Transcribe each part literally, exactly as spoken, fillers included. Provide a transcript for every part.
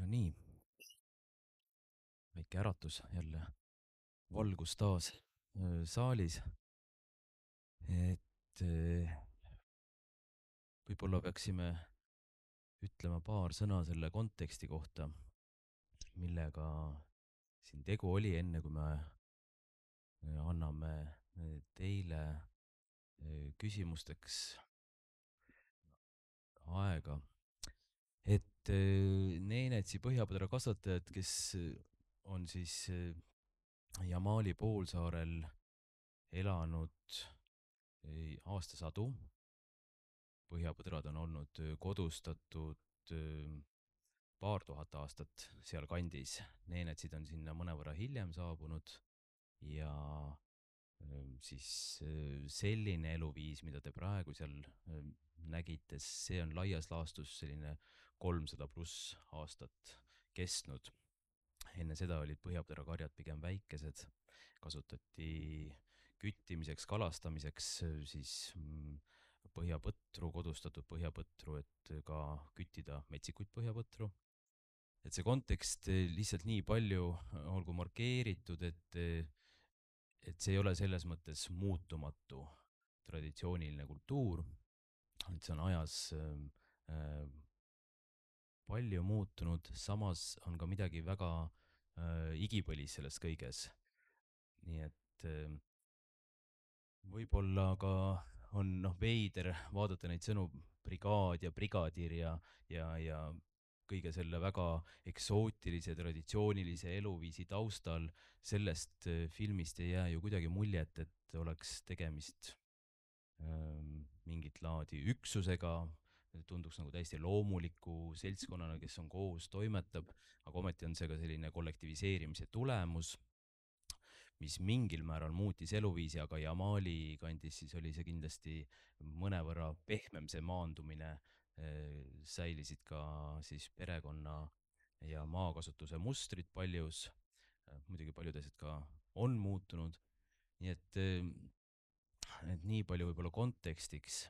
nii, väike äratus jälle, valgus taas öö, saalis, et öö, võib-olla peaksime ütlema paar sõna selle konteksti kohta, millega siin tegu oli, enne kui me öö, anname öö, teile öö, küsimusteks aega. Et öö, Neenetsi põhjapõdra kasvatajad, kes öö, on siis öö, Jamali poolsaarel elanud öö, aastasadu. Põhjapõdrad on olnud öö, kodustatud öö, paar tuhat aastat seal kandis. Neenetsid on sinna mõnevõrra hiljem saabunud ja öö, siis öö, selline eluviis, mida te praegu seal öö, nägite, see on laias laastus selline kolmsada pluss aastat kestnud. Enne seda olid põhjapõdrakarjad pigem väikesed, kasutati küttimiseks, kalastamiseks öö, siis mm, põhjapõtru, kodustatud põhjapõtru, et ka küttida metsikuid põhjapõtru. Et see kontekst eh, lihtsalt nii palju eh, olgu markeeritud, et, eh, et see ei ole selles mõttes muutumatu traditsiooniline kultuur, et see on ajas äh, äh, palju muutunud, samas on ka midagi väga äh, igipõlis selles kõiges. Nii et äh, võib-olla ka on noh veider vaadata neid sõnu brigaad ja brigadiir ja, ja, ja kõige selle väga eksootilise traditsioonilise eluviisi taustal sellest äh, filmist ei jää ju kuidagi muljet, et oleks tegemist ähm, mingit laadi üksusega, tunduks nagu täiesti loomuliku seltskonnana, kes on koos, toimetab, aga ometi on see ka selline kollektiviseerimise tulemus, mis mingil määral muutis eluviisi, aga Jamali kandis siis oli see kindlasti mõnevõrra pehmem see maandumine, säilisid ka siis perekonna ja maakasutuse mustrid paljus, muidugi paljud asjad ka on muutunud, nii et, et nii palju võib-olla kontekstiks,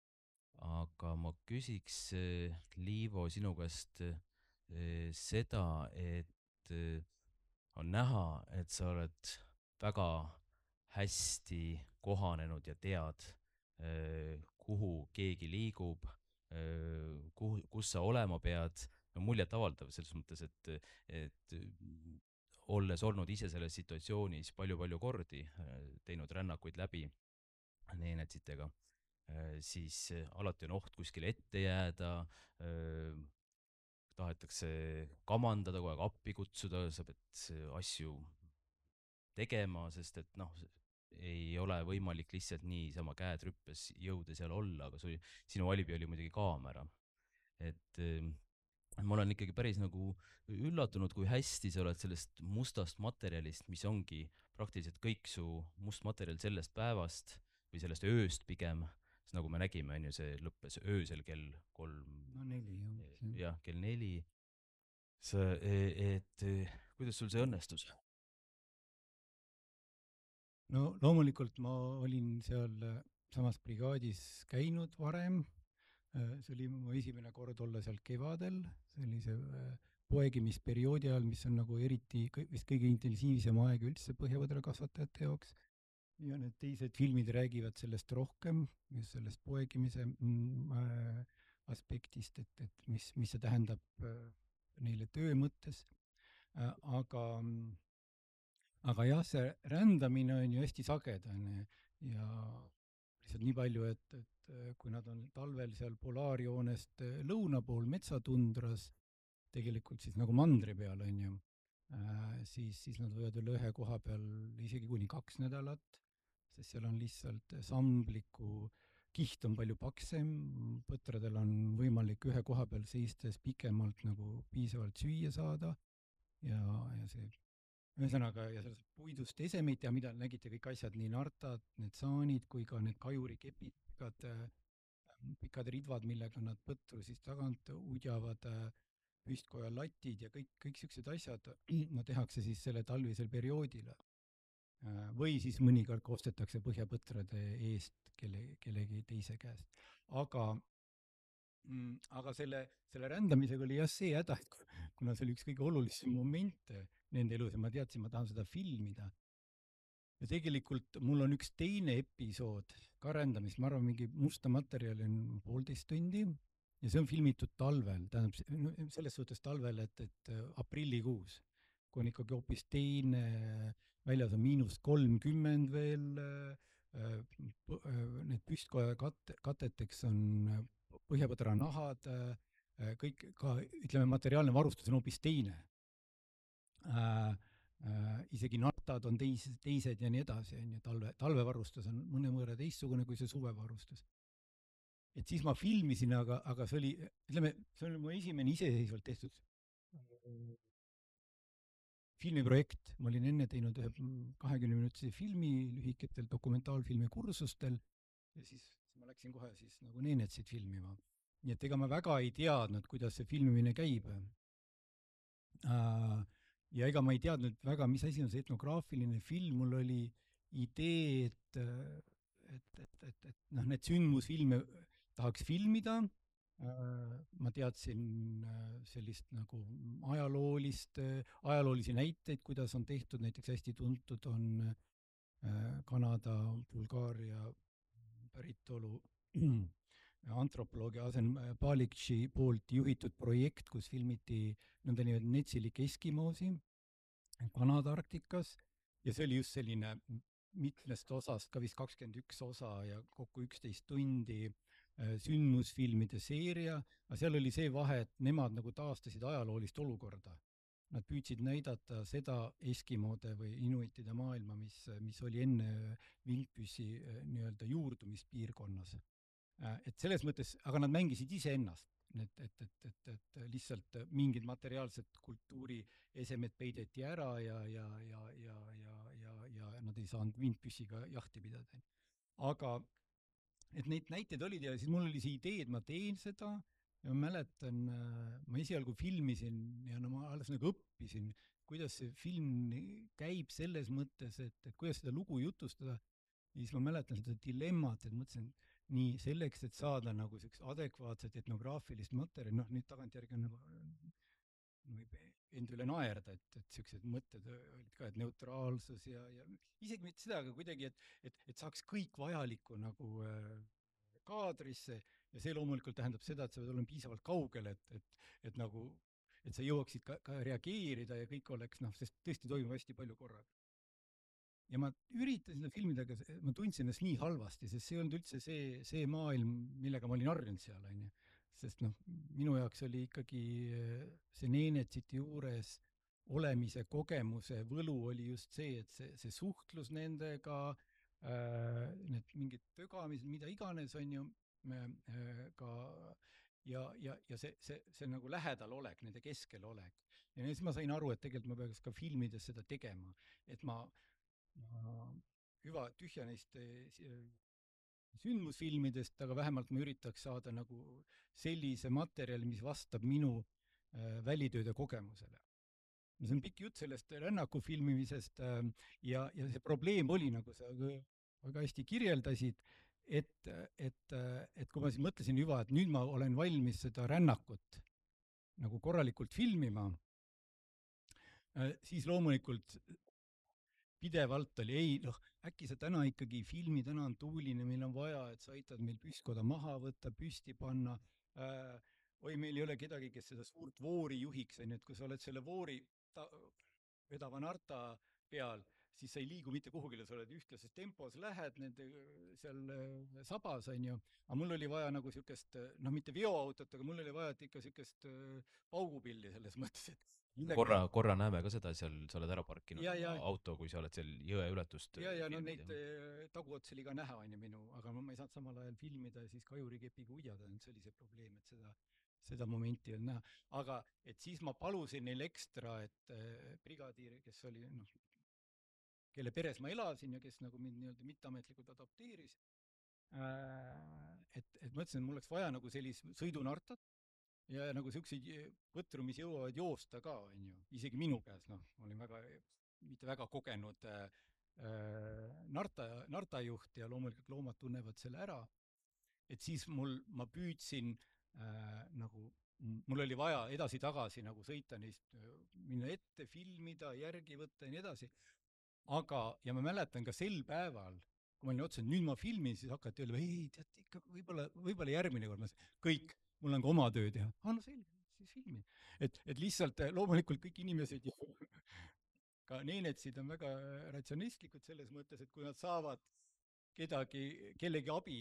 aga ma küsiks, Liivo, sinu käest eh, seda, et eh, on näha, et sa oled väga hästi kohanenud ja tead, eh, kuhu keegi liigub, eh, kuhu, kus sa olema pead, no muljetavaldav selles mõttes, et, et olles olnud ise selles situatsioonis palju-palju kordi, eh, teinud rännakuid läbi neenetsitega, eh, siis eh, alati on oht kuskile ette jääda, eh, tahetakse kamandada, kogu aeg appi kutsuda, sa pead eh, asju tegema, sest et noh, ei ole võimalik lihtsalt niisama käed rüppes jõuda seal olla, aga su, sinu alibi oli muidugi kaamera. Et eh, ma olen ikkagi päris nagu üllatunud, kui hästi sa oled sellest mustast materjalist, mis ongi praktiliselt kõik su must materjal sellest päevast või sellest ööst pigem, sest nagu me nägime, on ju, see lõppes öösel kell kolm, no neli jah. jah, kell neli. sa, et kuidas sul see õnnestus? No loomulikult ma olin seal äh, samas brigaadis käinud varem. Äh, see oli mu esimene kord olla seal kevadel, sellise äh, poegimisperioodi ajal, mis on nagu eriti kõ- vist kõige intensiivsem aeg üldse põhjapõdrakasvatajate jaoks. Ja need teised filmid räägivad sellest rohkem, just sellest poegimise mm, äh, aspektist, et, et mis, mis see tähendab äh, neile töö mõttes. Äh, aga mm, aga jah, see rändamine on ju hästi sagedane ja lihtsalt nii palju, et, et äh, kui nad on talvel seal polaarjoonest äh, lõuna pool metsatundras, tegelikult siis nagu mandri peal, on ju, äh, siis, siis nad võivad olla ühe koha peal isegi kuni kaks nädalat, sest seal on lihtsalt sambliku kiht on palju paksem, põtradel on võimalik ühe koha peal seistes pikemalt nagu piisavalt süüa saada ja, ja see ühesõnaga, ja sellest puidust esemeid teha, mida nägite kõik asjad, nii nartad, need saanid kui ka need kajurikepid, pikad, pikad ridvad, millega nad põtru siis tagant udjavad, püstkoja latid ja kõik, kõik siuksed asjad, no tehakse siis selle talvisel perioodil. Või siis mõnikord ostetakse põhjapõtrade eest kelle, kellegi teise käest. aga mm, aga selle, selle rändamisega oli jah see häda, et kuna see oli üks kõige olulisem moment nende elus ja ma teadsin, ma tahan seda filmida. Ja tegelikult mul on üks teine episood ka rändamist, ma arvan, mingi musta materjali on poolteist tundi ja see on filmitud talvel, tähendab selles suhtes talvel, et, et aprillikuus, kui on ikkagi hoopis teine, väljas on miinus kolmkümmend veel, need püstkoja kat-, kateteks on põhjapõdra nahad, kõik ka, ütleme, materiaalne varustus on hoopis teine. Äh, äh, isegi nattad on teis, teised ja nii edasi, on ju, talve, talvevarustus on mõnevõrra teistsugune kui see suvevarustus. Et siis ma filmisin, aga, aga see oli, ütleme, see oli mu esimene iseseisvalt tehtud filmiprojekt. Ma olin enne teinud ühe kahekümne minutise filmi lühiketel dokumentaalfilmi kursustel ja siis ma läksin kohe siis nagu Neenetsit filmima. Nii et ega ma väga ei teadnud, kuidas see filmimine käib. Ja ega ma ei teadnud väga, mis asi on see etnograafiline film, mul oli idee, et, et, et, et, et noh, need sündmusfilme tahaks filmida. Ma teadsin sellist nagu ajaloolist, ajaloolisi näiteid, kuidas on tehtud, näiteks hästi tuntud on Kanada, Bulgaaria päritolu antropoloogi Asen Palikši poolt juhitud projekt, kus filmiti nõndanimetatud netsilik eskimoosi Kanada Arktikas ja see oli just selline mitmest osast, ka vist kakskümmend üks osa ja kokku üksteist tundi sündmusfilmide seeria, aga seal oli see vahe, et nemad nagu taastasid ajaloolist olukorda. Nad püüdsid näidata seda eskimoode või inuitide maailma, mis, mis oli enne vintpüssi nii-öelda juurdumispiirkonnas. Et selles mõttes, aga nad mängisid iseennast, et, et, et, et, et lihtsalt mingid materiaalsed kultuuri esemed peideti ära ja, ja, ja, ja, ja, ja, ja nad ei saanud vintpüssiga jahti pidada. Aga et neid näiteid olid ja siis mul oli see idee, et ma teen seda ja ma mäletan, ma esialgu filmisin ja no ma alles nagu õppisin, kuidas see film käib selles mõttes, et, et kuidas seda lugu jutustada. Ja siis ma mäletan seda dilemmat, et mõtlesin, nii selleks, et saada nagu selleks adekvaatset etnograafilist materjali, noh nüüd tagantjärgi on nagu võib end üle naerda, et, et sellised mõtted olid ka, et neutraalsus ja, ja isegi mitte seda, aga kuidagi, et, et, et saaks kõik vajalikku nagu äh, kaadrisse ja see loomulikult tähendab seda, et sa pead olema piisavalt kaugel, et, et, et nagu, et sa jõuaksid ka, ka reageerida ja kõik oleks, noh, sest tõesti toimub hästi palju korraga. Ja ma üritasin seda filmida, aga ma tundsin ennast nii halvasti, sest see ei olnud üldse see, see maailm, millega ma olin harjunud seal, on ju. Sest noh, minu jaoks oli ikkagi see Neenetsiti juures olemise kogemuse võlu oli just see, et see, see suhtlus nendega, äh, need mingid tögamised, mida iganes, on ju, äh, ka ja, ja, ja see, see, see nagu lähedal olek, nende keskel olek. Ja siis ma sain aru, et tegelikult ma peaks ka filmides seda tegema, et ma ma hüva tühja neist sündmusfilmidest, aga vähemalt ma üritaks saada nagu sellise materjali, mis vastab minu välitööde kogemusele. See on pikk jutt sellest rännaku filmimisest ja, ja see probleem oli, nagu sa väga hästi kirjeldasid, et, et, et kui ma siis mõtlesin hüva, et nüüd ma olen valmis seda rännakut nagu korralikult filmima, siis loomulikult pidevalt oli, ei, noh, äkki sa täna ikkagi filmi, täna on tuuline, meil on vaja, et sa aitad meil püstkoda maha võtta, püsti panna. Äh, oi, meil ei ole kedagi, kes seda suurt voori juhiks, on ju, et kui sa oled selle voori ta, vedava narta peal, siis sa ei liigu mitte kuhugile, sa oled ühtlases tempos, lähed nende seal sabas, on ju, aga mul oli vaja nagu niisugust, noh, mitte veoautot, aga mul oli vaja ikka niisugust paugupilli selles mõttes, et Midagi... korra, korra näeme ka seda, seal sa oled ära parkinud ja, ja, auto, kui sa oled seal jõe ületust ja, ja no neid taguots oli ka näha, on ju, minu, aga ma ei saanud samal ajal filmida ja siis kajurikepiga uiada, see oli see probleem, et seda, seda momenti ei olnud näha. Aga et siis ma palusin neil ekstra, et äh, brigadiir, kes oli, noh, kelle peres ma elasin ja kes nagu mind nii-öelda mitteametlikult adopteeris, äh, et, et ma ütlesin, et mul oleks vaja nagu sellist sõidunartat, ja nagu siukseid võtru, mis jõuavad joosta ka, on ju, isegi minu käes, noh, ma olin väga, mitte väga kogenud äh, narta, nartajuht ja loomulikult loomad tunnevad selle ära. Et siis mul, ma püüdsin äh, nagu mul oli vaja edasi-tagasi nagu sõita neist, minna ette, filmida, järgi võtta ja nii edasi. aga, ja ma mäletan ka sel päeval, kui ma olin otsa, nüüd ma filmin, siis hakati öelda, ei, tead ikka võib-olla, võib-olla järgmine kord, ma ütlesin, kõik, mul on ka oma töö teha. aa, no selge, siis filmi. et, et lihtsalt loomulikult kõik inimesed ju ka neenetsid on väga ratsionistlikud selles mõttes, et kui nad saavad kedagi, kellegi abi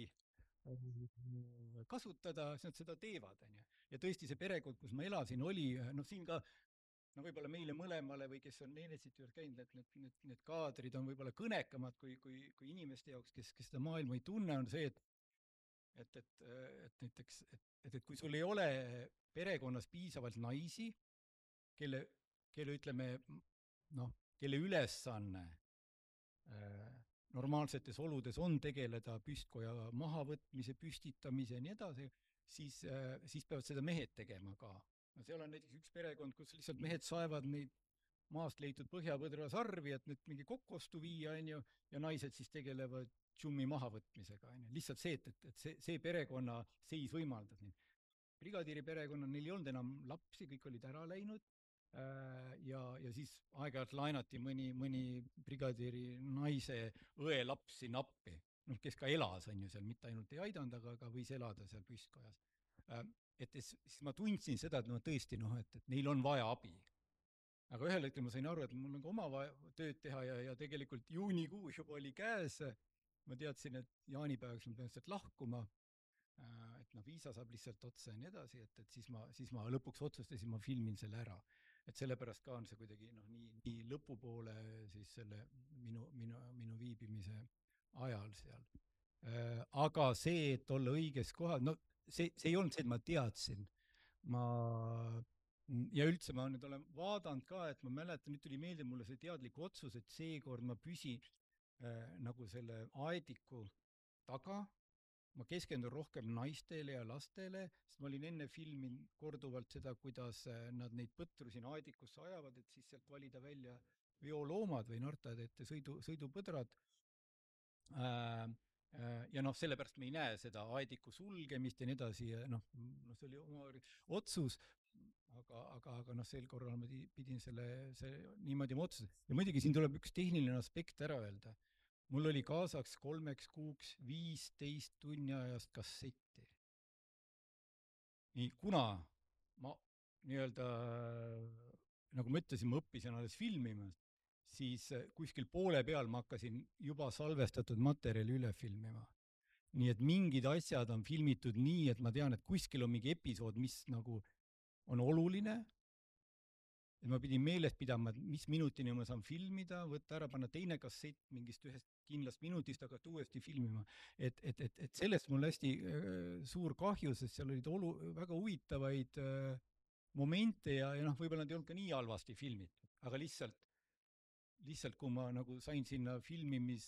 kasutada, siis nad seda teevad, on ju. ja tõesti, see perekond, kus ma elasin, oli, noh, siin ka no võib-olla meile mõlemale või kes on Neenetsiti juures käinud, need, need, need, need kaadrid on võib-olla kõnekamad kui, kui, kui inimeste jaoks, kes, kes seda maailma ei tunne, on see, et et, et, et näiteks, et, et, et kui sul ei ole perekonnas piisavalt naisi, kelle, kelle ütleme, noh, kelle ülesanne äh, normaalsetes oludes on tegeleda püstkoja mahavõtmise, püstitamise ja nii edasi, siis äh,, siis peavad seda mehed tegema ka. no seal on näiteks üks perekond, kus lihtsalt mehed saevad neid maast leitud põhjapõdra sarvi, et nüüd mingi kokkostu viia, on ju, ja naised siis tegelevad džummi mahavõtmisega, on ju. lihtsalt see, et, et, et see, see perekonna seis võimaldas neid. brigadiiri perekonnal, neil ei olnud enam lapsi, kõik olid ära läinud, ja, ja siis aeg-ajalt laenati mõni, mõni brigadiiri naise õe laps sinna appi, noh, kes ka elas, on ju, seal, mitte ainult ei aidanud, aga, aga võis elada seal püstkojas. Et siis ma tundsin seda, et no tõesti, noh, et, et neil on vaja abi. aga ühel hetkel ma sain aru, et mul on ka oma vaja tööd teha ja, ja tegelikult juunikuu juba oli käes, ma teadsin, et jaanipäevaks ma pean sealt lahkuma, et noh, viisa saab lihtsalt otsa ja nii edasi, et, et siis ma, siis ma lõpuks otsustasin, ma filmin selle ära. et sellepärast ka on see kuidagi noh, nii, nii lõpupoole siis selle minu, minu, minu viibimise ajal seal. Aga see, et olla õiges kohas, no see, see ei olnud see, et ma teadsin. ma ja üldse ma nüüd olen vaadanud ka, et ma mäletan, nüüd tuli meelde mulle see teadlik otsus, et seekord ma püsin äh, nagu selle aediku taga, ma keskendun rohkem naistele ja lastele, sest ma olin enne filminud korduvalt seda, kuidas nad neid põtru siin aedikusse ajavad, et siis sealt valida välja veoloomad või nartad ette sõidu, sõidupõdrad äh,. ja noh, sellepärast me ei näe seda aediku sulgemist ja nii edasi ja noh, no see oli oma otsus, aga, aga, aga noh, sel korral ma pidin selle, see niimoodi ma otsustasin. ja muidugi siin tuleb üks tehniline aspekt ära öelda. mul oli kaasaks kolmeks kuuks viisteist tunni ajast kassetti. nii, kuna ma nii-öelda, nagu ma ütlesin, ma õppisin alles filmima, siis kuskil poole peal ma hakkasin juba salvestatud materjali üle filmima. nii et mingid asjad on filmitud nii, et ma tean, et kuskil on mingi episood, mis nagu on oluline, et ma pidin meeles pidama, et mis minutini ma saan filmida, võtta ära, panna teine kassett mingist ühest kindlast minutist, hakata uuesti filmima. et, et, et, et sellest mul hästi äh, suur kahju, sest seal olid olu-, väga huvitavaid äh, momente ja, ja noh, võib-olla nad ei olnud ka nii halvasti filmitud, aga lihtsalt, lihtsalt kui ma nagu sain sinna filmimis,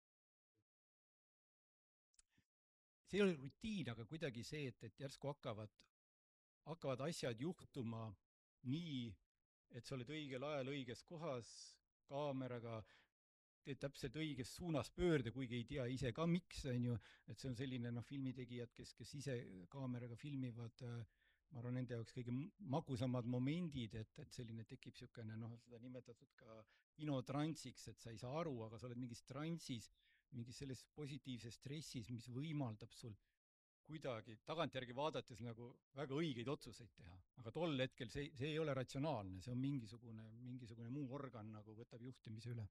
see ei ole rutiin, aga kuidagi see, et, et järsku hakkavad, hakkavad asjad juhtuma nii, et sa oled õigel ajal õiges kohas kaameraga, teed täpselt õiges suunas pöörde, kuigi ei tea ise ka, miks, on ju, et see on selline noh, filmitegijad, kes, kes ise kaameraga filmivad, ma arvan, nende jaoks kõige magusamad momendid, et, et selline tekib niisugune noh, seda nimetatud ka kinotransiks, et sa ei saa aru, aga sa oled mingis transis, mingis selles positiivses stressis, mis võimaldab sul kuidagi tagantjärgi vaadates nagu väga õigeid otsuseid teha. aga tol hetkel see, see ei ole ratsionaalne, see on mingisugune, mingisugune muu organ nagu võtab juhtimise üle.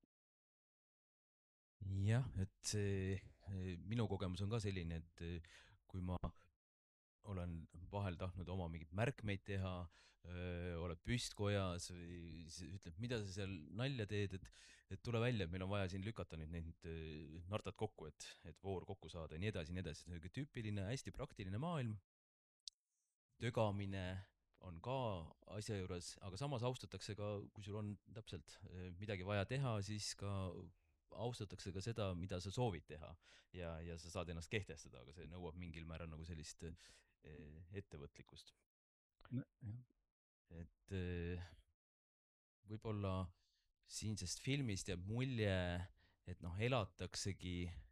jah, et see, minu kogemus on ka selline, et kui ma olen vahel tahtnud oma mingeid märkmeid teha, oled püstkojas või siis ütleb, mida sa seal nalja teed, et, et tule välja, et meil on vaja siin lükata nüüd need nartad kokku, et, et voor kokku saada ja nii edasi, nii edasi. See on tüüpiline hästi praktiline maailm. tögamine on ka asja juures, aga samas austatakse ka, kui sul on täpselt midagi vaja teha, siis ka austatakse ka seda, mida sa soovid teha ja, ja sa saad ennast kehtestada, aga see nõuab mingil määral nagu sellist ettevõtlikkust no,. et võib-olla siinsest filmist jääb mulje, et noh, elataksegi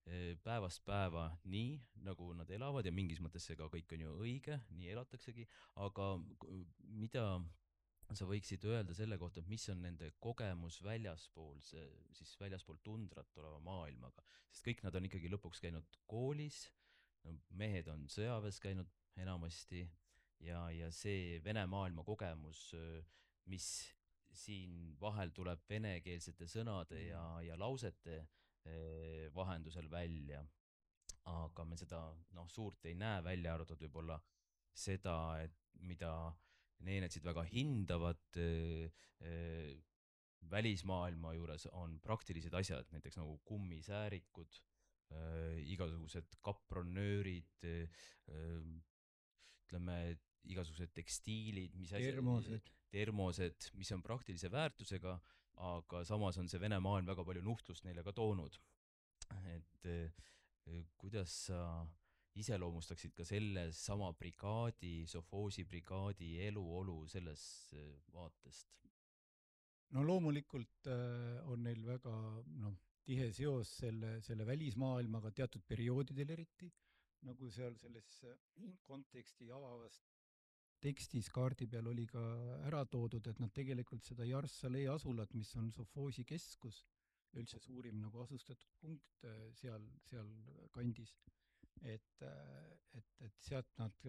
päevast päeva nii, nagu nad elavad ja mingis mõttes see ka kõik on ju õige, nii elataksegi, aga mida sa võiksid öelda selle kohta, et mis on nende kogemus väljaspool see, siis väljaspool tundrat oleva maailmaga, sest kõik nad on ikkagi lõpuks käinud koolis, mehed on sõjaväes käinud enamasti ja, ja see Vene maailma kogemus, mis siin vahel tuleb venekeelsete sõnade ja, ja lausete vahendusel välja, aga me seda noh, suurt ei näe, välja arvatud võib-olla seda, et mida neenetsid väga hindavad äh, välismaailma juures on praktilised asjad, näiteks nagu kummisäärikud äh,, igasugused kapronöörid äh,, ütleme, igasugused tekstiilid, mis asja, termosed. termosed, mis on praktilise väärtusega, aga samas on see Vene maailm väga palju nuhtlust neile ka toonud. Et eh, kuidas sa iseloomustaksid ka selle sama brigaadi, Sovhoosi brigaadi eluolu sellest vaatest? No loomulikult äh, on neil väga noh, tihe seos selle, selle välismaailmaga teatud perioodidel eriti, nagu seal selles konteksti avavas tekstis kaardi peal oli ka ära toodud, et nad tegelikult seda Jarssalee asulat, mis on Sovhoosi keskus, üldse suurim nagu asustatud punkt seal, seal kandis, et, et, et sealt nad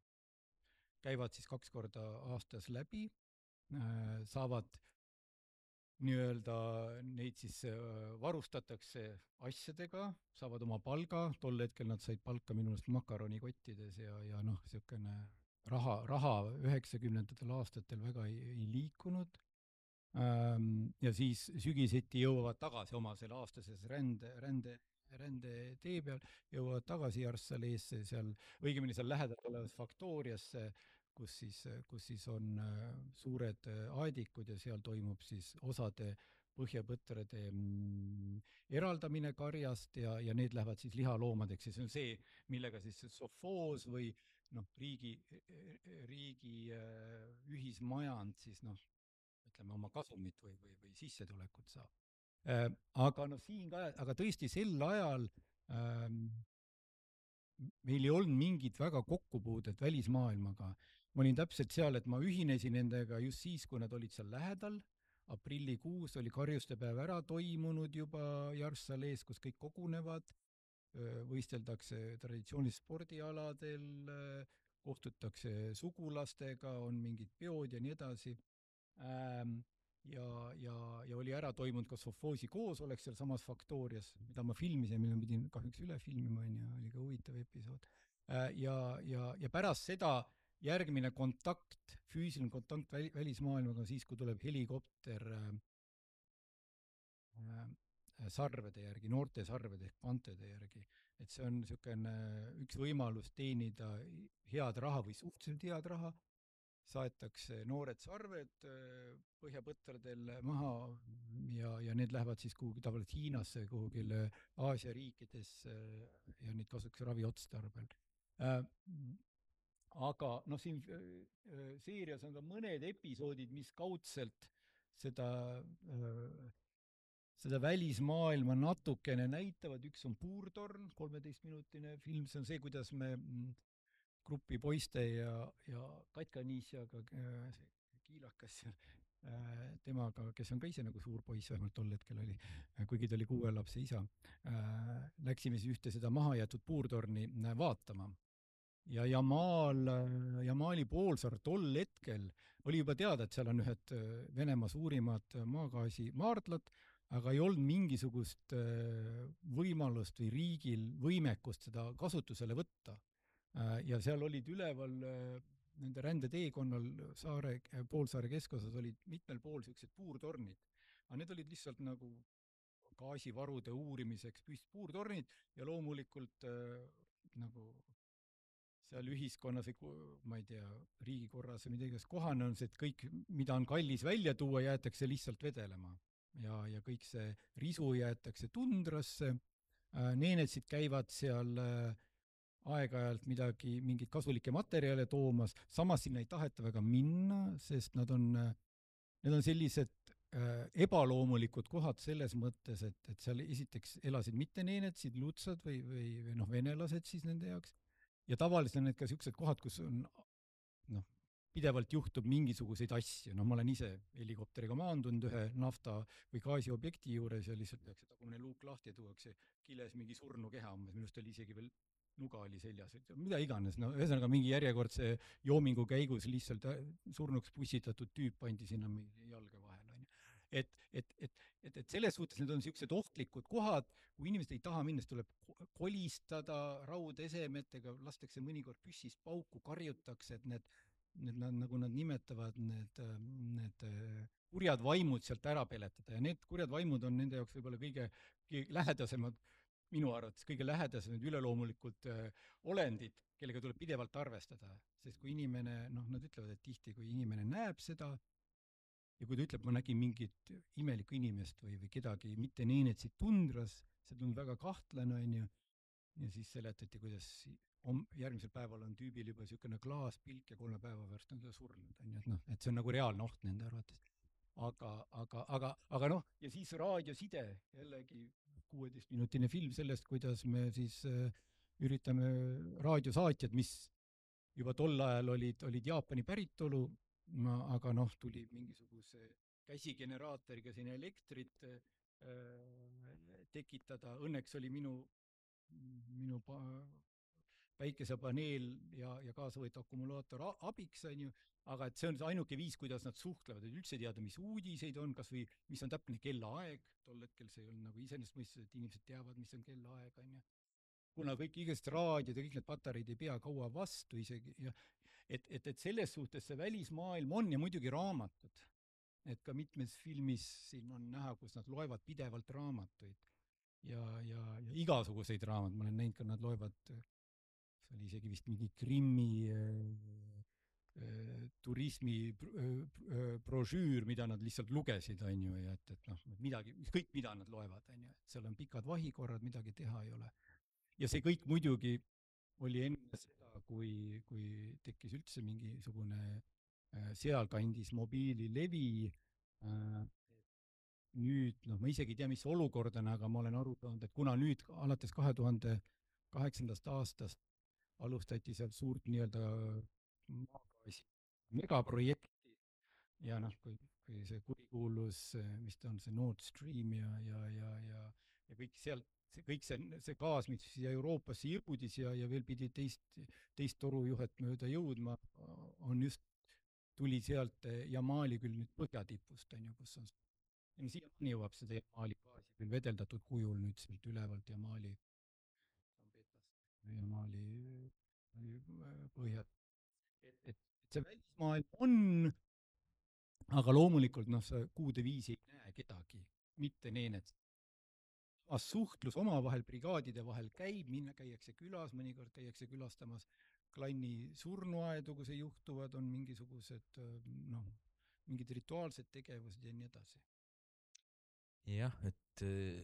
käivad siis kaks korda aastas läbi, saavad nii-öelda neid siis varustatakse asjadega, saavad oma palga, tol hetkel nad said palka minu meelest makaronikottides ja, ja noh, niisugune raha, raha üheksakümnendatel aastatel väga ei, ei liikunud. Ja siis sügiseti jõuavad tagasi oma selle aastases rände, rände, rände tee peal, jõuavad tagasi Jarssaleesse, seal, õigemini seal lähedal olevas Faktooriasse, kus siis, kus siis on suured aedikud ja seal toimub siis osade põhjapõtrade mm, eraldamine karjast ja, ja need lähevad siis lihaloomadeks ja see on see, millega siis sovhoos või noh, riigi, riigi ühismajand siis noh, ütleme oma kasumit või, või, või sissetulekut saab. Äh, aga noh, siin ka, aga tõesti sel ajal ähm, meil ei olnud mingit väga kokkupuudet välismaailmaga. Ma olin täpselt seal, et ma ühinesin nendega just siis, kui nad olid seal lähedal. Aprillikuus oli karjustepäev ära toimunud juba Jarssalees, kus kõik kogunevad, võisteldakse traditsioonilistel spordialadel, kohtutakse sugulastega, on mingid peod ja nii edasi. Ähm, ja, ja, ja oli ära toimunud ka Sovhoosi koosolek seal samas Faktoorias, mida ma filmisin, mida ma pidin kahjuks üle filmima, ja oli ka huvitav episood. Ja, ja, ja pärast seda järgmine kontakt, füüsiline kontakt väl, välismaailmaga siis, kui tuleb helikopter äh, sarvede järgi, noorte sarvede ehk pantede järgi. Et see on niisugune üks võimalus teenida head raha või suhteliselt head raha, saetakse noored sarved põhjapõtradel maha ja, ja need lähevad siis kuhugi tavaliselt Hiinasse, kuhugile Aasia riikidesse ja neid kasutatakse raviotstarbel. Äh, aga noh, siin äh, seerias on ka mõned episoodid, mis kaudselt seda, äh, seda välismaailma natukene näitavad. Üks on Puurtorn, kolmeteistminutine film, see on see, kuidas me grupi poiste ja, ja Katka Niisjaga, see kiilakas temaga, kes on ka ise nagu suur poiss, vähemalt tol hetkel oli, kuigi ta oli kuue lapse isa, läksime siis ühte seda mahajäetud Puurtorni vaatama. Ja Jamaal, Jamaali poolsaar tol hetkel oli juba teada, et seal on ühed Venemaa suurimad maagaasi maardlad, aga ei olnud mingisugust võimalust või riigil võimekust seda kasutusele võtta. Ja seal olid üleval nende rändeteekonnal saare, poolsaare keskosas olid mitmel pool sellised puurtornid. Aga need olid lihtsalt nagu gaasivarude uurimiseks püst puurtornid ja loomulikult äh, nagu seal ühiskonnas, ma ei tea, riigikorras või midagi kohane on see, et kõik, mida on kallis välja tuua, jäetakse lihtsalt vedelema. Ja, ja kõik see risu jäetakse tundrasse, äh, neenetsid käivad seal äh, aeg-ajalt midagi, mingeid kasulikke materjale toomas, samas sinna ei taheta väga minna, sest nad on, need on sellised äh, ebaloomulikud kohad selles mõttes, et, et seal esiteks elasid mitte neenetsid, lutsad või, või, või noh, venelased siis nende jaoks, ja tavaliselt on need ka niisugused kohad, kus on noh, pidevalt juhtub mingisuguseid asju, noh, ma olen ise helikopteriga maandunud ühe nafta või gaasiobjekti juures ja lihtsalt tehakse tagumine luuk lahti ja tuuakse kiles mingi surnu keha umbes, minu arust oli isegi veel nuga oli seljas, mida iganes, no ühesõnaga mingi järjekordse joomingu käigus lihtsalt surnuks pussitatud tüüp pandi sinna mingi jalge vahele, on ju. Et, et, et, et, et selles suhtes need on niisugused ohtlikud kohad, kui inimesed ei taha minna, siis tuleb kolistada raudesemetega, lastakse mõnikord püssist pauku, karjutakse, et need need, nad, nagu nad nimetavad, need, need kurjad vaimud sealt ära peletada ja need kurjad vaimud on nende jaoks võib-olla kõige, kõige lähedasemad, minu arvates kõige lähedasemad üleloomulikud äh, olendid, kellega tuleb pidevalt arvestada, sest kui inimene, noh, nad ütlevad, et tihti, kui inimene näeb seda ja kui ta ütleb, ma nägin mingit imelikku inimest või, või kedagi mitte neenetsit tundras, see tundub väga kahtlane, on ju, ja siis seletati, kuidas om-, järgmisel päeval on tüübil juba niisugune klaaspilk ja kolme päeva pärast on ta surnud, on ju, et noh, et see on nagu reaalne oht nende arvates. aga, aga, aga, aga noh, ja siis raadioside, jällegi kuueteistminutine film sellest, kuidas me siis äh, üritame raadiosaatjad, mis juba tol ajal olid, olid Jaapani päritolu, aga noh, tuli mingisuguse käsigeneraatoriga sinna elektrit äh, tekitada, õnneks oli minu, minu päikesepaneel ja, ja kaasavõetu akumulaator abiks, on ju, aga et see on ainuke viis, kuidas nad suhtlevad, et üldse teada, mis uudiseid on, kas või mis on täpne kellaaeg, tol hetkel see ei olnud nagu iseenesestmõistes, et inimesed teavad, mis on kellaaeg, on ju. Kuna kõik igast raadiod ja kõik need patareid ei pea kaua vastu isegi, ja et, et, et selles suhtes see välismaailm on ja muidugi raamatud. Et ka mitmes filmis siin on näha, kus nad loevad pidevalt raamatuid ja, ja, ja igasuguseid raamatuid, ma olen näinud ka, nad loevad, see oli isegi vist mingi Krimmi äh, äh, turismi äh, brošüür, mida nad lihtsalt lugesid, on ju, ja et, et noh, midagi, kõik, mida nad loevad, on ju, et seal on pikad vahikorrad, midagi teha ei ole. Ja see kõik muidugi oli enne seda, kui, kui tekkis üldse mingisugune äh, sealkandis mobiililevi. Äh, nüüd, noh, ma isegi ei tea, mis see olukord on, aga ma olen aru saanud, et kuna nüüd alates kahe tuhande kaheksandast aastast alustati sealt suurt nii-öelda maagaasi megaprojekti ja noh, kui, kui see kurikuulus, mis ta on, see Nord Stream ja, ja, ja, ja, ja kõik sealt, see kõik see, see gaas, mis siia Euroopasse jõudis ja, ja veel pidi teist, teist torujuhet mööda jõudma, on just, tuli sealt Jamali küll nüüd põhjatipust, on ju, kus on, ja siiamaani jõuab seda Jamali gaasi küll vedeldatud kujul nüüd sealt ülevalt Jamali, Jamali põhjad. Et, et, et see välismaailm on, aga loomulikult noh, sa kuude viisi ei näe kedagi, mitte neened. Suhtlus omavahel brigaadide vahel käib, minna käiakse külas, mõnikord käiakse külastamas klanni surnuaedu, kui see juhtuvad, on mingisugused noh, mingid rituaalsed tegevused ja nii edasi. jah, et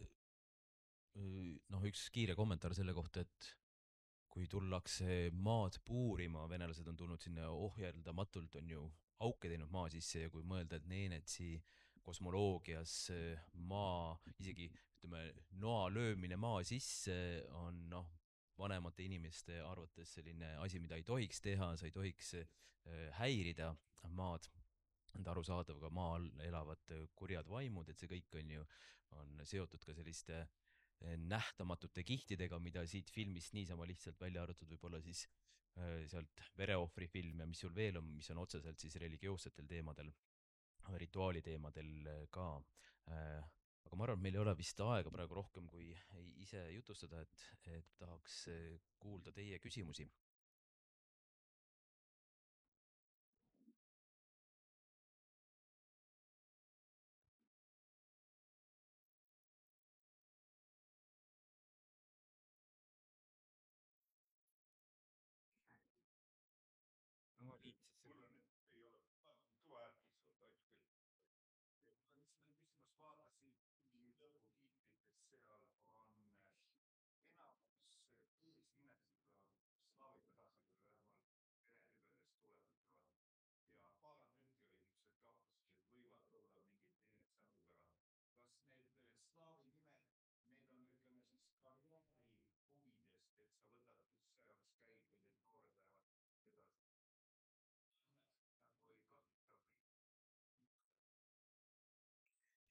noh, üks kiire kommentaar selle kohta, et kui tullakse maad puurima, venelased on tulnud sinna ohjeldamatult, on ju auke teinud maa sisse ja kui mõelda, et Neenetsi kosmoloogias maa, isegi ütleme, noa löömine maa sisse on noh, vanemate inimeste arvates selline asi, mida ei tohiks teha, sa ei tohiks häirida maad, on arusaadav ka maal elavad kurjad vaimud, et see kõik on ju, on seotud ka selliste nähtamatute kihtidega, mida siit filmist niisama lihtsalt välja arvatud võib-olla siis äh, sealt vereohvri film ja mis sul veel on, mis on otseselt siis religioossetel teemadel, rituaali teemadel ka äh,. aga ma arvan, et meil ei ole vist aega praegu rohkem kui ise jutustada, et, et tahaks kuulda teie küsimusi.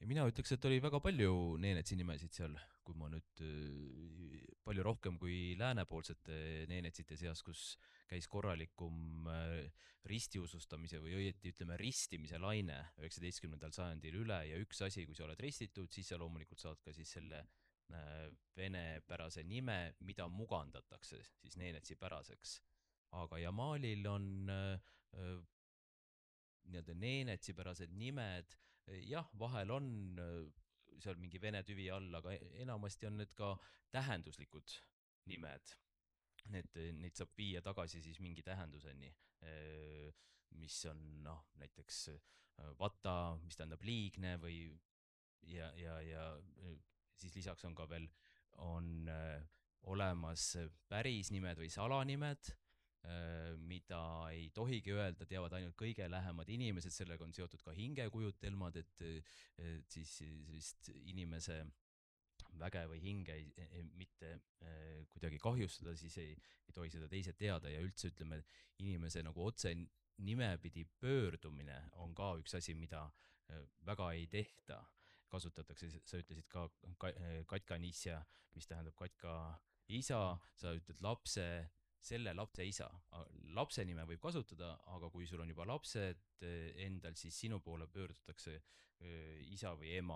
ja mina ütleks, et oli väga palju Neenetsi nimesid seal, kui ma nüüd äh, palju rohkem kui läänepoolsete Neenetsite seas, kus käis korralikum äh, ristiusustamise või õieti ütleme ristimise laine üheksateistkümnendal sajandil üle ja üks asi, kui sa oled ristitud, siis sa loomulikult saad ka siis selle äh, venepärase nime, mida mugandatakse siis Neenetsi päraseks. aga Jamalil on äh, äh, nii-öelda neenetsipärased nimed, jah, vahel on äh, seal mingi vene tüvi all, aga enamasti on need ka tähenduslikud nimed. Need, neid saab viia tagasi siis mingi tähenduseni, äh, mis on noh, näiteks äh, vata, mis tähendab liigne või ja, ja, ja äh, siis lisaks on ka veel, on äh, olemas päris nimed või salanimed, äh, mida ei tohigi öelda, teavad ainult kõige lähemad inimesed, sellega on seotud ka hingekujutelmad, et, et siis sellist inimese väge või hinge ei, ei, mitte äh, kuidagi kahjustada, siis ei, ei tohi seda teised teada ja üldse ütleme, inimese nagu otse nimepidi pöördumine on ka üks asi, mida äh, väga ei tehta. kasutatakse, sa ütlesid ka Katka Nisja, mis tähendab Katka isa, sa ütled lapse, selle lapse isa. lapse nime võib kasutada, aga kui sul on juba lapsed endal, siis sinu poole pöördutakse isa või ema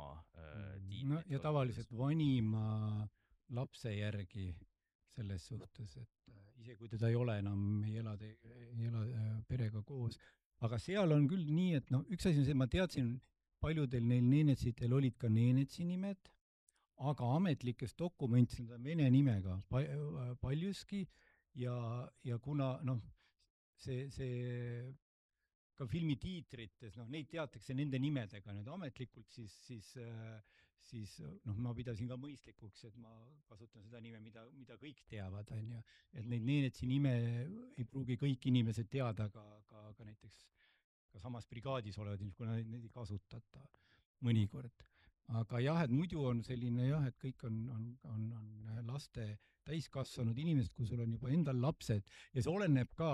no tiitlit ja tavaliselt vanima lapse järgi selles suhtes, et ise kui teda ei ole enam, ei ela, ei ela perega koos, aga seal on küll nii, et noh, üks asi on see, ma teadsin, paljudel neil Nenetsitel olid ka Nenetsi nimed, aga ametlikes dokumentides nad on vene nimega paljuski ja, ja kuna noh, see, see ka filmi tiitrites, noh, neid teatakse nende nimedega nüüd ametlikult, siis, siis, siis noh, ma pidasin ka mõistlikuks, et ma kasutan seda nime, mida, mida kõik teavad, on ju. Et neid Neenetsi nime ei pruugi kõik inimesed teada, ka, ka, ka näiteks ka samas brigaadis olevad inimesed, kuna neid, neid ei kasutata mõnikord. aga jah, et muidu on selline jah, et kõik on, on, on, on laste täiskasvanud inimesed, kui sul on juba endal lapsed ja see oleneb ka,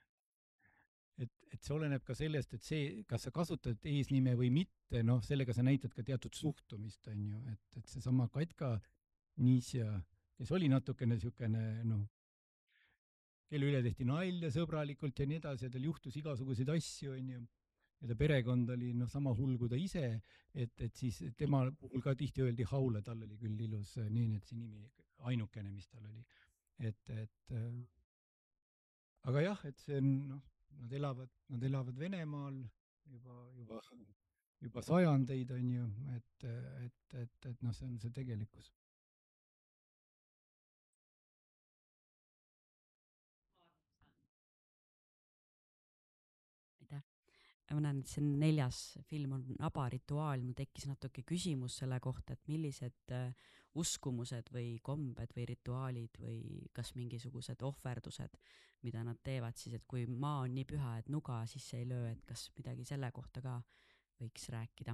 et, et see oleneb ka sellest, et see, kas sa kasutad eesnime või mitte, noh, sellega sa näitad ka teatud suhtumist, on ju, et, et seesama Katka Nisja, kes oli natukene niisugune, noh, kelle üle tehti nalja sõbralikult ja nii edasi ja tal juhtus igasuguseid asju, on ju, ja ta perekond oli noh, sama hull kui ta ise, et, et siis tema puhul ka tihti öeldi Haule, tal oli küll ilus Neenetsi nimi, ainukene, mis tal oli. et, et aga jah, et see on, noh, nad elavad, nad elavad Venemaal juba, juba, juba sajandeid, on ju, et, et, et, et noh, see on see tegelikkus. aitäh. ma näen, et see neljas film on Naba rituaal, mul tekkis natuke küsimus selle kohta, et millised äh, uskumused või kombed või rituaalid või kas mingisugused ohverdused, mida nad teevad siis, et kui maa on nii püha, et nuga sisse ei löö, et kas midagi selle kohta ka võiks rääkida?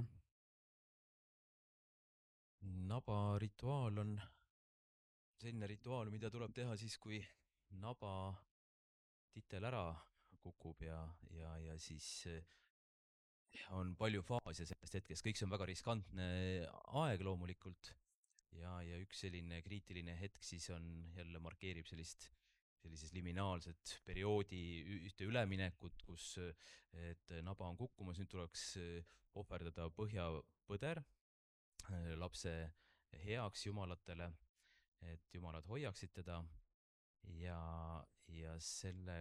Naba rituaal on selline rituaal, mida tuleb teha siis, kui naba titel ära kukub ja, ja, ja siis on palju faase sellest hetkest, kõik see on väga riskantne aeg loomulikult ja, ja üks selline kriitiline hetk siis on jälle markeerib sellist sellises liminaalset perioodi ühte üleminekut, kus et naba on kukkumas, nüüd tuleks ohverdada põhjapõder lapse heaks jumalatele, et jumalad hoiaksid teda ja, ja selle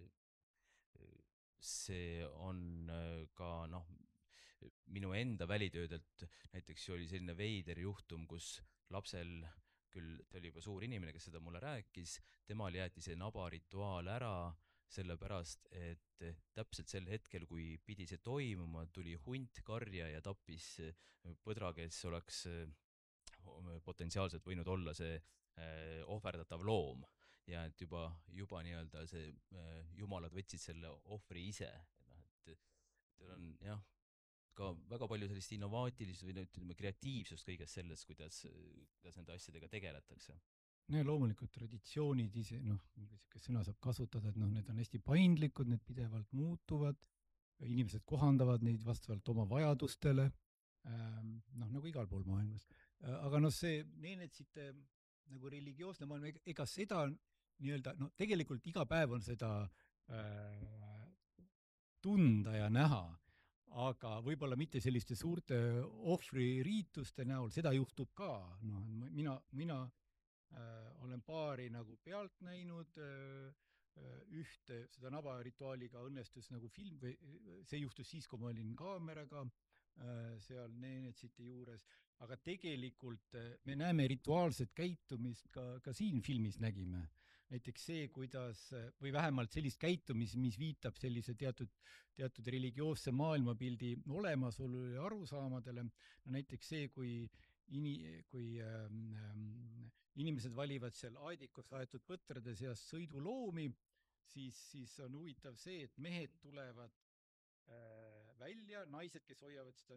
see on ka noh, minu enda välitöödelt näiteks oli selline veider juhtum, kus lapsel, küll ta oli juba suur inimene, kes seda mulle rääkis, temal jäeti see naba rituaal ära, sellepärast et täpselt sel hetkel, kui pidi see toimuma, tuli hunt karja ja tappis põdra, kes oleks potentsiaalselt võinud olla see ohverdatav loom ja et juba, juba nii-öelda see äh, jumalad võtsid selle ohvri ise, et noh, et teil on jah, ka väga palju sellist innovaatilist või ütleme kreatiivsust kõiges selles, kuidas, kuidas nende asjadega tegeletakse. no ja loomulikult traditsioonid ise, noh, niisugust sõna saab kasutada, et noh, need on hästi paindlikud, need pidevalt muutuvad, inimesed kohandavad neid vastavalt oma vajadustele noh, nagu igal pool maailmas. Aga noh, see neenetsite nagu religioosne maailm, ega seda nii-öelda, no tegelikult iga päev on seda äh, tunda ja näha, aga võib-olla mitte selliste suurte ohvririituste näol, seda juhtub ka. noh, mina, mina äh, olen paari nagu pealt näinud äh,, ühte, seda nabarituaaliga õnnestus nagu film, või see juhtus siis, kui ma olin kaameraga äh, seal Neenetsite juures, aga tegelikult äh, me näeme rituaalset käitumist ka, ka siin filmis nägime. Näiteks see, kuidas, või vähemalt sellist käitumist, mis viitab sellise teatud, teatud religioosse maailmapildi olemasolu ja arusaamadele, no näiteks see, kui ini-, kui ähm, inimesed valivad seal aedikuks aetud põtrade seast sõiduloomi, siis, siis on huvitav see, et mehed tulevad äh, välja, naised, kes hoiavad seda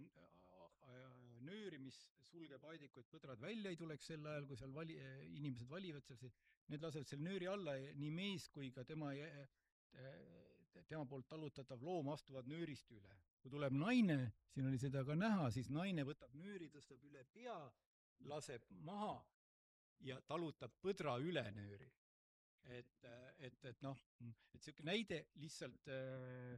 nööri, mis sulgeb aediku, et põdrad välja ei tuleks sel ajal, kui seal vali, inimesed valivad seal, need lasevad selle nööri alla ja nii mees kui ka tema, tema poolt tallutatav loom astuvad nöörist üle. Kui tuleb naine, siin oli seda ka näha, siis naine võtab nööri, tõstab üle pea, laseb maha ja talutab põdra üle nööri. Et, et, et noh, et selline näide lihtsalt äh,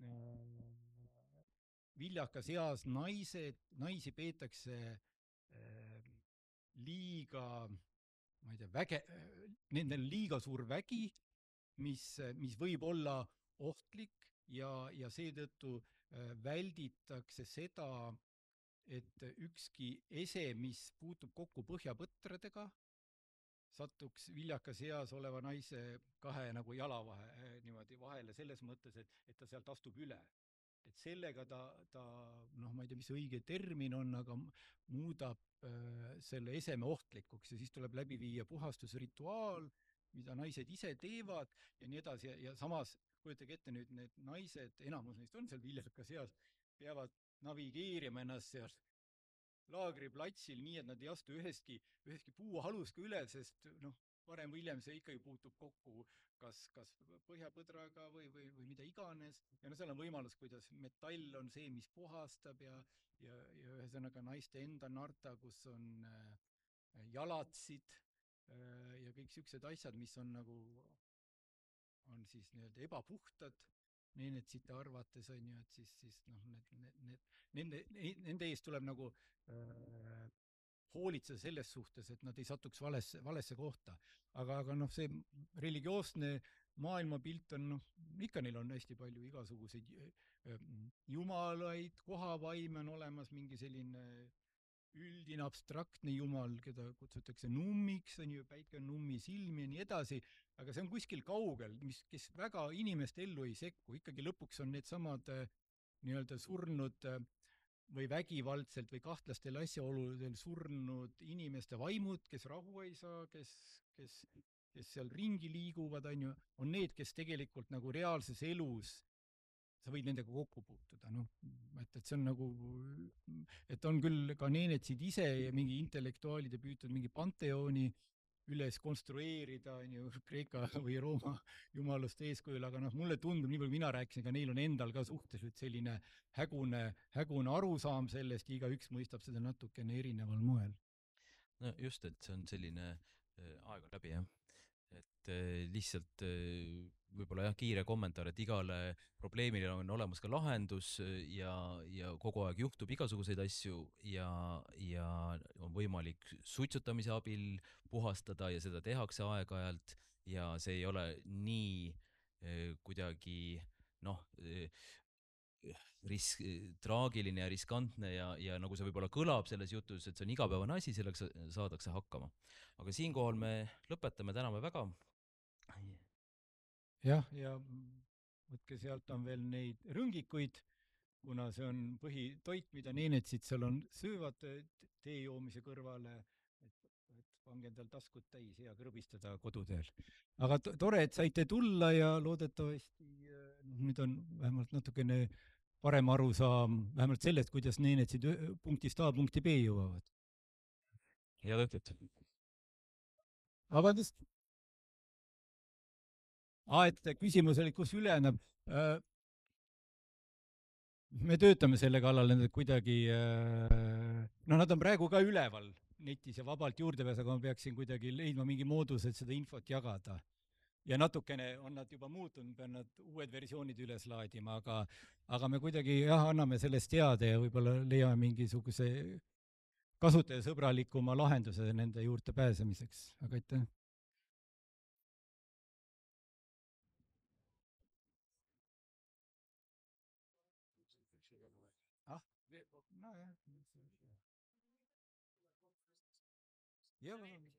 äh, viljakas eas naised, naisi peetakse äh, liiga, ma ei tea, väge, nendel on liiga suur vägi, mis, mis võib olla ohtlik ja, ja seetõttu äh, välditakse seda, et ükski ese, mis puutub kokku põhjapõtradega, satuks viljakas eas oleva naise kahe nagu jala vahe, niimoodi vahele selles mõttes, et, et ta sealt astub üle. Et sellega ta, ta noh, ma ei tea, mis õige termin on, aga muudab äh, selle eseme ohtlikuks ja siis tuleb läbi viia puhastusrituaal, mida naised ise teevad ja nii edasi ja, ja samas kujutage ette nüüd need naised, enamus neist on seal viljakas eas, peavad navigeerima ennast seal laagriplatsil nii, et nad ei astu ühestki, ühestki puuhaluska üle, sest noh, varem või hiljem see ikkagi puutub kokku kas, kas põhjapõdraga või, või, või mida iganes. Ja no seal on võimalus, kuidas metall on see, mis puhastab ja, ja, ja ühesõnaga naiste enda narta, kus on äh, jalatsid äh, ja kõik siuksed asjad, mis on nagu, on siis nii-öelda ebapuhtad Neenetsite arvates on ju, et siis, siis noh, need, need, need, nende, nende eest tuleb nagu äh, hoolitseda selles suhtes, et nad ei satuks valesse, valesse kohta. Aga, aga noh, see religioosne maailmapilt on, noh, ikka neil on hästi palju igasuguseid äh, jumalaid, kohavaime on olemas, mingi selline üldine abstraktne jumal, keda kutsutakse nummiks, on ju, päike on nummi silmi ja nii edasi, aga see on kuskil kaugel, mis, kes väga inimeste ellu ei sekku, ikkagi lõpuks on need samad nii-öelda surnud või vägivaldselt või kahtlastel asjaoludel surnud inimeste vaimud, kes rahu ei saa, kes, kes, kes seal ringi liiguvad, on ju, on need, kes tegelikult nagu reaalses elus sa võid nendega kokku puutuda, noh, et, et see on nagu, et on küll ka neenetsid ise ja mingi intellektuaalide püütud mingi panteooni üles konstrueerida, on ju, Kreeka või Rooma jumaluste eeskujul, aga noh, mulle tundub, nii palju mina rääkisin, aga neil on endal ka suhteliselt selline hägune, hägune arusaam sellest, igaüks mõistab seda natukene erineval moel. No just, et see on selline äh, aeg on läbi, jah. Et äh, lihtsalt äh, võib-olla jah, kiire kommentaar, et igale probleemile on olemas ka lahendus ja, ja kogu aeg juhtub igasuguseid asju ja, ja on võimalik suitsutamise abil puhastada ja seda tehakse aeg-ajalt ja see ei ole nii eh, kuidagi noh eh, risk, traagiline ja riskantne ja, ja nagu see võib-olla kõlab selles jutus, et see on igapäevane asi, selleks saadakse hakkama. Aga siinkohal me lõpetame, täname väga. jah, ja võtke sealt on veel neid rõngikuid, kuna see on põhitoit, mida neenetsid seal on, söövad tee joomise kõrvale, et, et pange endal taskud täis, hea kõrbistada koduteel. aga tore, et saite tulla ja loodetavasti nüüd on vähemalt natukene parem arusaam vähemalt sellest, kuidas neenetsid punktist A punkti B jõuavad. Head õhtut! Vabandust! Aa, et küsimus oli, kus ülejäänud. me töötame selle kallal, et kuidagi, no nad on praegu ka üleval netis ja vabalt juurdepääs, aga ma peaksin kuidagi leidma mingi moodus, et seda infot jagada. Ja natukene on nad juba muutunud, pean nad uued versioonid üles laadima, aga, aga me kuidagi jah, anname sellest teada ja võib-olla leiame mingisuguse kasutajasõbralikuma lahenduse nende juurde pääsemiseks, aga aitäh. Ah, nojah. jah,